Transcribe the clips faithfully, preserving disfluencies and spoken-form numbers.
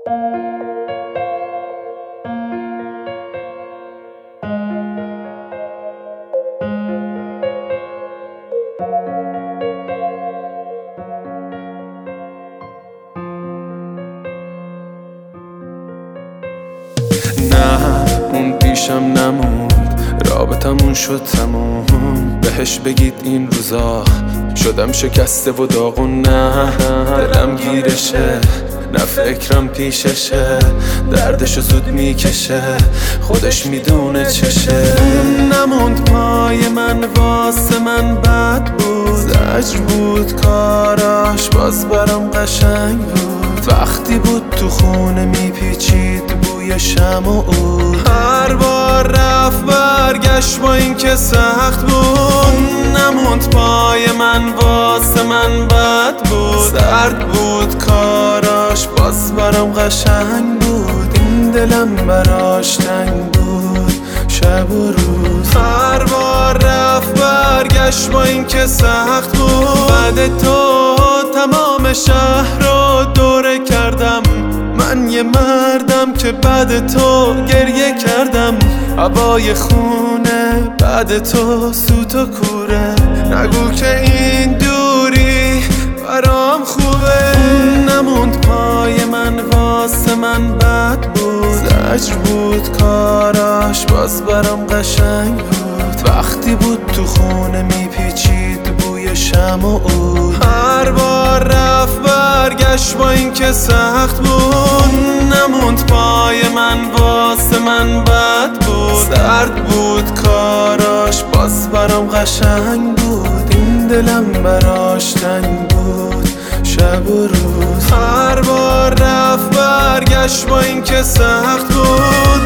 نه اون پیشم نموند، رابطمون شد تموم. بهش بگید این روزا شدم شکسته و داغون. نه دلم گیرشه، نه فکرم پیششه، دردشو زود میکشه، خودش میدونه چشه. نموند پای من، واسه من بد بود، زجر بود کاراش، باز برام قشنگ بود. وقتی بود تو خونه میپیچید بوی شمع و عود، هر بار رفت برگشت با این که سخت بود. نموند پای من، واسه من بد بود، سرد بود کاراش، باز برام قشنگ بود. این دلم براش تنگ بود شب و روز، هر بار رفت برگشت با این که سخت بود. بعد تو تمام شهر رو دوره کردم، من یه مردم که بعد تو گریه کردم. هوای خونه بعد تو سوت و کوره، نگو که این دوری برام خوبه. نموند پای من، واسه من بد بود، زجر بود کاراش، باز برام قشنگ بود. وقتی بود تو خونه میپیچید بوی شمع و عود، هر بار رفت برگشت با این که سخت بود. نموند پای من، واسه من بد بود، سرد بود کاراش، باز برام قشنگ بود. این دلم براش تنگ بود شب و روز، هر بار رفت برگشت با این که سخت بود.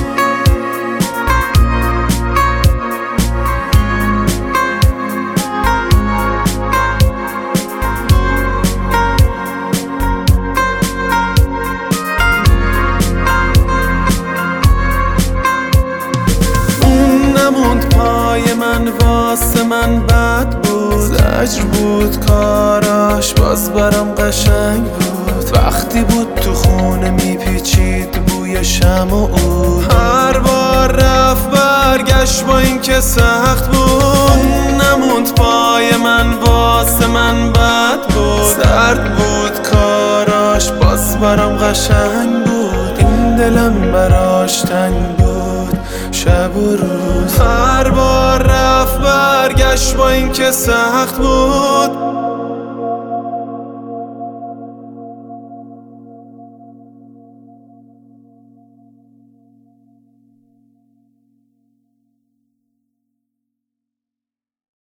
نموند پای من، واسه من بد بود، زجر بود کاراش، باز برام قشنگ بود. وقتی بود تو خونه میپیچید بوی شمع و عود، هر بار رفت برگشت با این که سخت بود. نموند پای من، واسه من بد بود، سرد بود کاراش، باز برام قشنگ بود. این دلم براش تنگ بود شب و روز، هر بار رفت برگشت با این که سخت بود.